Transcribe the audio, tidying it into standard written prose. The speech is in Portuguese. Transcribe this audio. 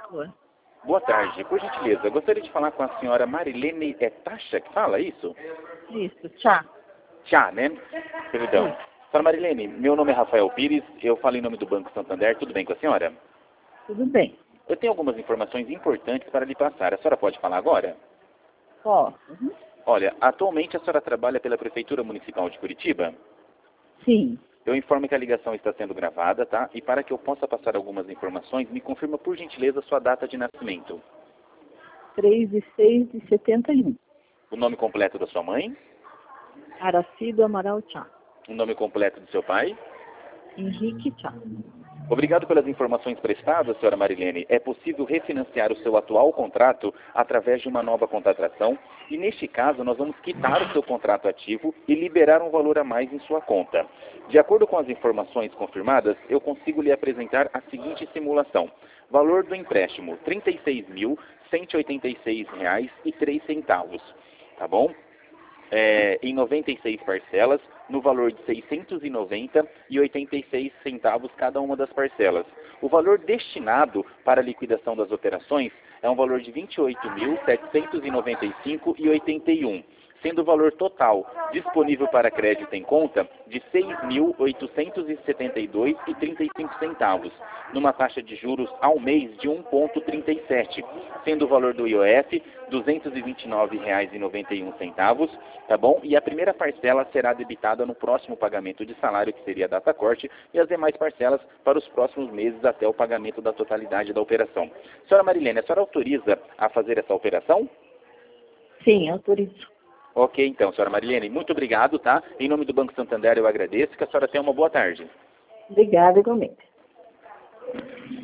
Boa. Boa tarde. Por gentileza, gostaria de falar com a senhora Marilene Tasha, que fala isso? Isso, tchau. Tchá, né? Perdão. Senhora Marilene, meu nome é Rafael Pires, eu falo em nome do Banco Santander, tudo bem com a senhora? Tudo bem. Eu tenho algumas informações importantes para lhe passar. A senhora pode falar agora? Posso? Olha, atualmente a senhora trabalha pela Prefeitura Municipal de Curitiba? Sim. Eu informo que a ligação está sendo gravada, tá? E para que eu possa passar algumas informações, me confirma por gentileza sua data de nascimento. 3/6/71. O nome completo da sua mãe? Aracido Amaral Tchá. O nome completo do seu pai? Henrique Tchá. Obrigado pelas informações prestadas, senhora Marilene. É possível refinanciar o seu atual contrato através de uma nova contratação e, neste caso, nós vamos quitar o seu contrato ativo e liberar um valor a mais em sua conta. De acordo com as informações confirmadas, eu consigo lhe apresentar a seguinte simulação. Valor do empréstimo, R$ 36.186,03, tá bom? Em 96 parcelas, no valor de R$ 690,86 cada uma das parcelas. O valor destinado para a liquidação das operações é um valor de R$ 28.795,81, sendo o valor total disponível para crédito em conta de R$ 6.872,35, numa taxa de juros ao mês de 1,37, sendo o valor do IOF R$ 229,91, tá bom? E a primeira parcela será debitada no próximo pagamento de salário, que seria a data corte, e as demais parcelas para os próximos meses até o pagamento da totalidade da operação. Senhora Marilene, a senhora autoriza a fazer essa operação? Sim, autorizo. Ok, então, senhora Marilene, muito obrigado, tá? Em nome do Banco Santander eu agradeço, que a senhora tenha uma boa tarde. Obrigada, igualmente.